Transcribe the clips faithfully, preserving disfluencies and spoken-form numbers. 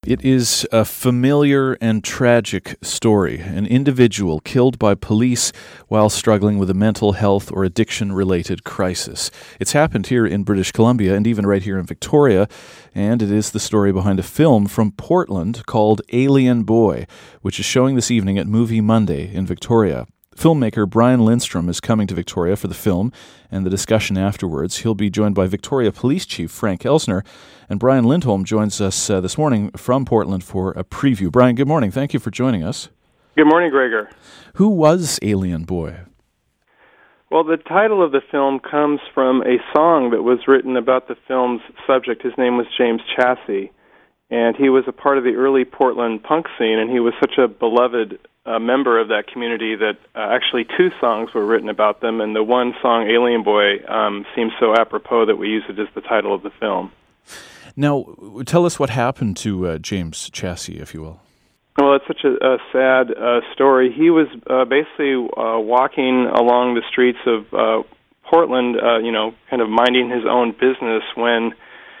It is a familiar and tragic story. An individual killed by police while struggling with a mental health or addiction-related crisis. It's happened here in British Columbia and even right here in Victoria, and it is the story behind a film from Portland called Alien Boy, which is showing this evening at Movie Monday in Victoria. Filmmaker Brian Lindstrom is coming to Victoria for the film and the discussion afterwards. He'll be joined by Victoria Police Chief Frank Elsner, and Brian Lindholm joins us uh, this morning from Portland for a preview. Brian, good morning. Thank you for joining us. Good morning, Gregor. Who was Alien Boy? Well, the title of the film comes from a song that was written about the film's subject. His name was James Chassie, and he was a part of the early Portland punk scene, and he was such a beloved a member of that community that uh, actually two songs were written about them, and the one song, Alien Boy, um, seems so apropos that we use it as the title of the film. Now, tell us what happened to uh, James Chassie, if you will. Well, it's such a, a sad uh, story. He was uh, basically uh, walking along the streets of uh, Portland, uh, you know, kind of minding his own business when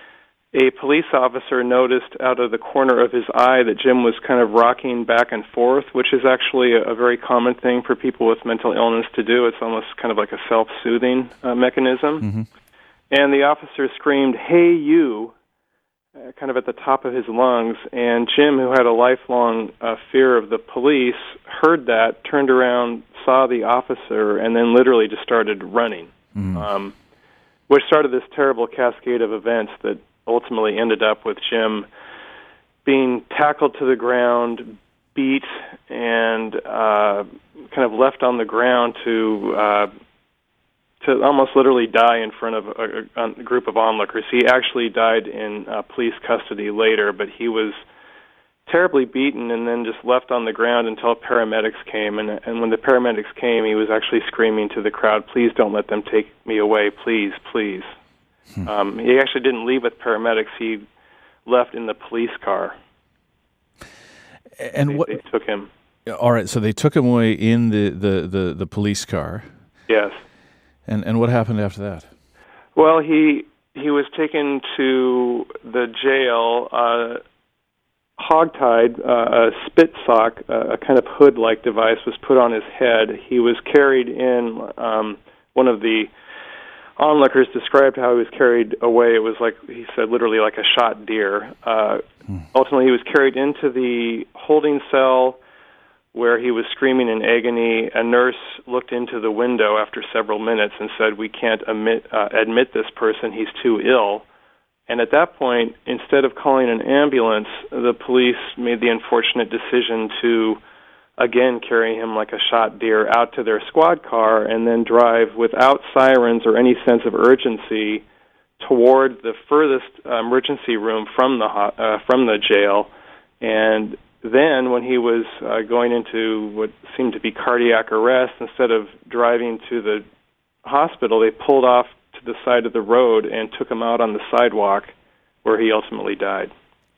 a police officer noticed out of the corner of his eye that Jim was kind of rocking back and forth, which is actually a, a very common thing for people with mental illness to do. It's almost kind of like a self-soothing uh, mechanism. Mm-hmm. And the officer screamed, "Hey, you," uh, kind of at the top of his lungs. And Jim, who had a lifelong uh, fear of the police, heard that, turned around, saw the officer, and then literally just started running, mm-hmm. um, which started this terrible cascade of events that ultimately ended up with Jim being tackled to the ground, beat, and uh, kind of left on the ground to uh, to almost literally die in front of a, a group of onlookers. He actually died in uh, police custody later, but he was terribly beaten and then just left on the ground until paramedics came. And, and when the paramedics came, he was actually screaming to the crowd, "Please don't let them take me away, please, please." Hmm. Um, he actually didn't leave with paramedics. He left in the police car. And they, what they took him? All right, so they took him away in the, the, the, the police car. Yes. And and what happened after that? Well, he he was taken to the jail, uh, hogtied. Uh, a spit sock, uh, a kind of hood-like device, was put on his head. He was carried in. Um, one of the onlookers described how he was carried away. It was like, he said, literally like a shot deer. Uh, hmm. Ultimately, he was carried into the holding cell where he was screaming in agony. A nurse looked into the window after several minutes and said, "We can't admit, uh, admit this person. He's too ill." And at that point, instead of calling an ambulance, the police made the unfortunate decision to again carry him like a shot deer out to their squad car and then drive without sirens or any sense of urgency toward the furthest uh, emergency room from the ho- uh, from the jail. And then when he was uh, going into what seemed to be cardiac arrest, instead of driving to the hospital, they pulled off to the side of the road and took him out on the sidewalk, where he ultimately died.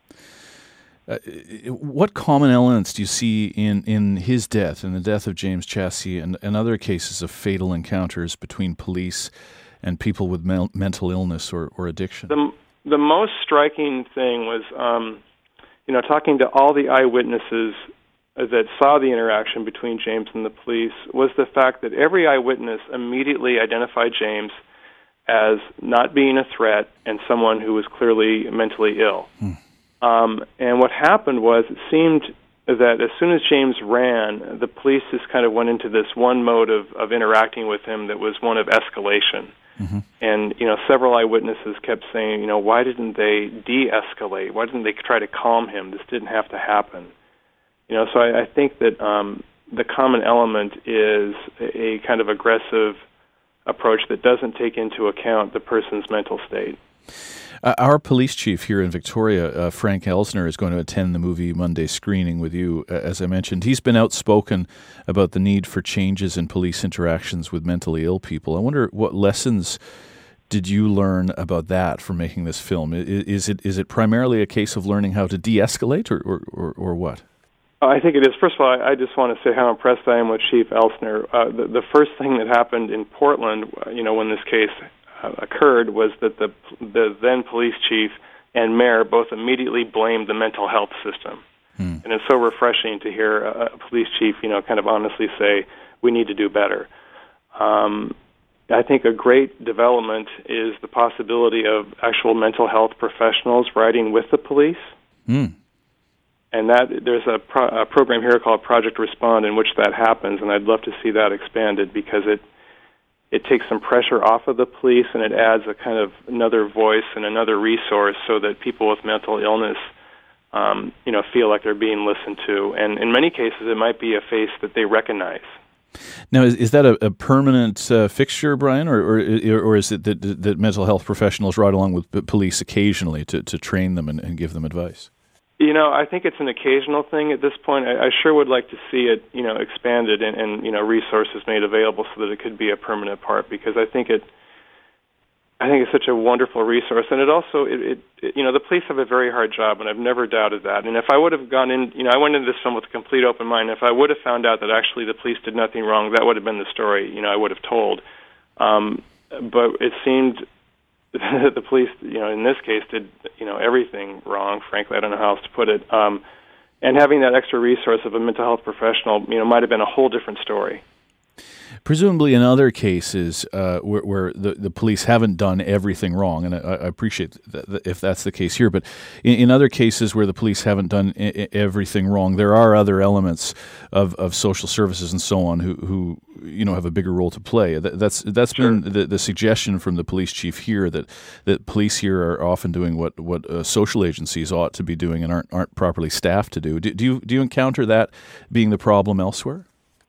Uh, what common elements do you see in, in his death, in the death of James Chassie, and, and other cases of fatal encounters between police and people with mel- mental illness or, or addiction? The, the most striking thing was, um, you know, talking to all the eyewitnesses that saw the interaction between James and the police, was the fact that every eyewitness immediately identified James as not being a threat and someone who was clearly mentally ill. Hmm. Um, and what happened was, it seemed that as soon as James ran, the police just kind of went into this one mode of, of interacting with him that was one of escalation. Mm-hmm. And, you know, several eyewitnesses kept saying, you know, why didn't they de-escalate? Why didn't they try to calm him? This didn't have to happen. You know, so I, I think that um, the common element is a, a kind of aggressive approach that doesn't take into account the person's mental state. Uh, our police chief here in Victoria, uh, Frank Elsner, is going to attend the Movie Monday screening with you, uh, as I mentioned. He's been outspoken about the need for changes in police interactions with mentally ill people. I wonder, what lessons did you learn about that from making this film? Is, is it is it primarily a case of learning how to de-escalate, or, or, or, or what? I think it is. First of all, I just want to say how impressed I am with Chief Elsner. Uh, the, the first thing that happened in Portland, you know, when this case uh, occurred, was that the the then police chief and mayor both immediately blamed the mental health system. Hmm. And it's so refreshing to hear a, a police chief, you know, kind of honestly say, we need to do better. Um, I think a great development is the possibility of actual mental health professionals riding with the police. Hmm. And that there's a, pro, a program here called Project Respond in which that happens, and I'd love to see that expanded because it it takes some pressure off of the police and it adds a kind of another voice and another resource so that people with mental illness um, you know, feel like they're being listened to. And in many cases, it might be a face that they recognize. Now, is, is that a, a permanent uh, fixture, Brian, or, or or is it that, that mental health professionals ride along with police occasionally to, to train them and, and give them advice? You know, I think it's an occasional thing at this point. I, I sure would like to see it, you know, expanded and, and, you know, resources made available so that it could be a permanent part, because I think it, I think it's such a wonderful resource. And it also, it, it, it you know, the police have a very hard job, and I've never doubted that. And if I would have gone in, you know, I went into this film with a complete open mind. If I would have found out that actually the police did nothing wrong, that would have been the story, you know, I would have told. Um, but it seemed the police, you know, in this case, did, you know, everything wrong. Frankly, I don't know how else to put it. Um, and having that extra resource of a mental health professional, you know, might have been a whole different story. Presumably in other cases uh, where, where the, the police haven't done everything wrong, and I, I appreciate that if that's the case here, but in, in other cases where the police haven't done I- everything wrong, there are other elements of, of social services and so on who, who you know have a bigger role to play. That, that's that's Sure. been the, the suggestion from the police chief here, that, that police here are often doing what what uh, social agencies ought to be doing and aren't aren't properly staffed to do. Do, do you do you encounter that being the problem elsewhere?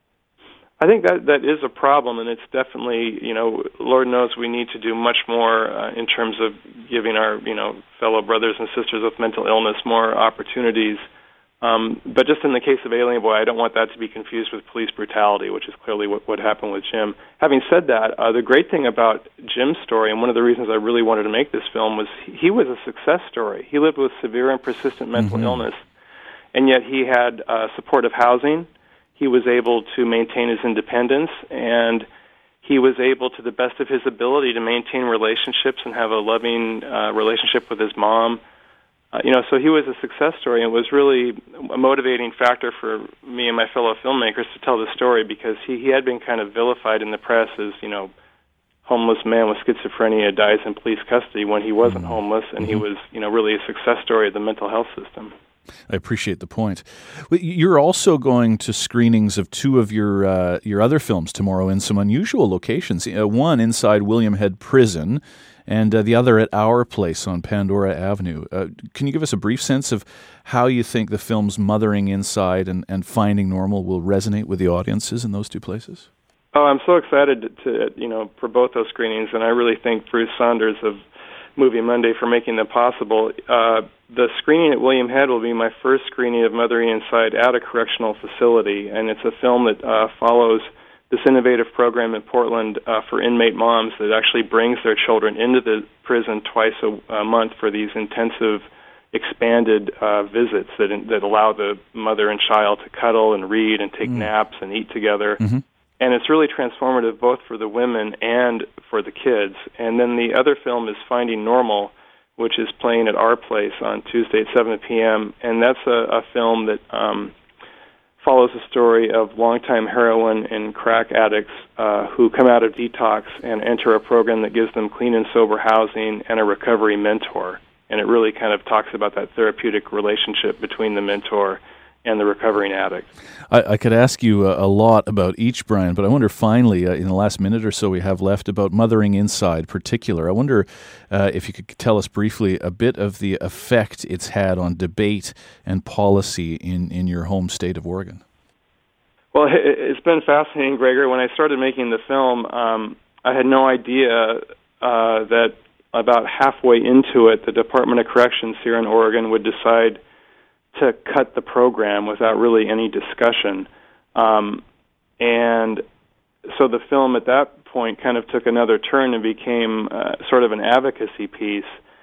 I think that that is a problem, and it's definitely, you know, Lord knows we need to do much more uh, in terms of giving our, you know, fellow brothers and sisters with mental illness more opportunities. Um, but just in the case of Alien Boy, I don't want that to be confused with police brutality, which is clearly what, what happened with Jim. Having said that, uh, the great thing about Jim's story, and one of the reasons I really wanted to make this film, was he was a success story. He lived with severe and persistent mental Mm-hmm. illness, and yet he had uh, supportive housing. He was able to maintain his independence, and he was able, to the best of his ability, to maintain relationships and have a loving uh, relationship with his mom. Uh, you know, so he was a success story, and it was really a motivating factor for me and my fellow filmmakers to tell the story, because he, he had been kind of vilified in the press as, you know, homeless man with schizophrenia dies in police custody when he wasn't mm-hmm. homeless, and mm-hmm. he was, you know, really a success story of the mental health system. I appreciate the point. You're also going to screenings of two of your uh, your other films tomorrow in some unusual locations. Uh, one inside William Head Prison, and uh, the other at Our Place on Pandora Avenue. Uh, can you give us a brief sense of how you think the films Mothering Inside and, and Finding Normal will resonate with the audiences in those two places? Oh, I'm so excited to, you know, for both those screenings, and I really thank Bruce Saunders of Movie Monday for making them possible. Uh, the screening at William Head will be my first screening of Mothering Inside at a correctional facility, and it's a film that uh, follows this innovative program in Portland uh, for inmate moms that actually brings their children into the prison twice a, a month for these intensive, expanded uh, visits that that allow the mother and child to cuddle and read and take mm. naps and eat together. Mm-hmm. And it's really transformative both for the women and for the kids. And then the other film is Finding Normal, which is playing at Our Place on Tuesday at seven p.m. And that's a, a film that um, follows the story of longtime heroin and crack addicts uh, who come out of detox and enter a program that gives them clean and sober housing and a recovery mentor. And it really kind of talks about that therapeutic relationship between the mentor and the recovering addict. I, I could ask you a, a lot about each, Brian, but I wonder finally, uh, in the last minute or so we have left, about Mothering Inside particular. I wonder uh, if you could tell us briefly a bit of the effect it's had on debate and policy in, in your home state of Oregon. Well, it, it's been fascinating, Gregor. When I started making the film, um, I had no idea uh, that about halfway into it, the Department of Corrections here in Oregon would decide to cut the program without really any discussion. Um, and so the film at that point kind of took another turn and became uh, sort of an advocacy piece.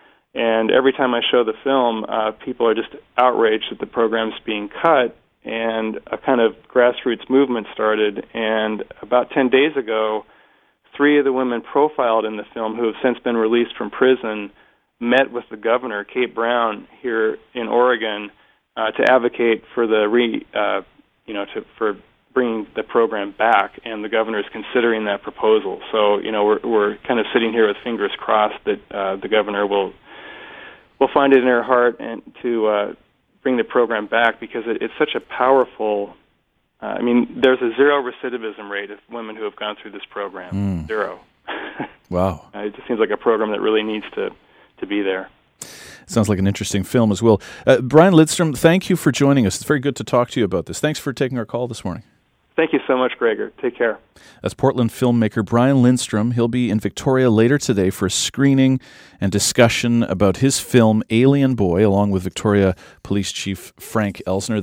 And every time I show the film, uh, people are just outraged that the program's being cut, and a kind of grassroots movement started. And about ten days ago, three of the women profiled in the film, who have since been released from prison, met with the governor, Kate Brown, here in Oregon, uh, to advocate for the re, uh, you know, to, for bringing the program back, and the governor is considering that proposal. So, you know, we're we're kind of sitting here with fingers crossed that uh, the governor will will find it in her heart and to uh, bring the program back, because it, it's such a powerful. Uh, I mean, there's a zero recidivism rate of women who have gone through this program. Mm. Zero. Wow. Uh, it just seems like a program that really needs to, to be there. Sounds like an interesting film as well. Uh, Brian Lindstrom, thank you for joining us. It's very good to talk to you about this. Thanks for taking our call this morning. Thank you so much, Gregor. Take care. That's Portland filmmaker Brian Lindstrom. He'll be in Victoria later today for a screening and discussion about his film Alien Boy, along with Victoria Police Chief Frank Elsner.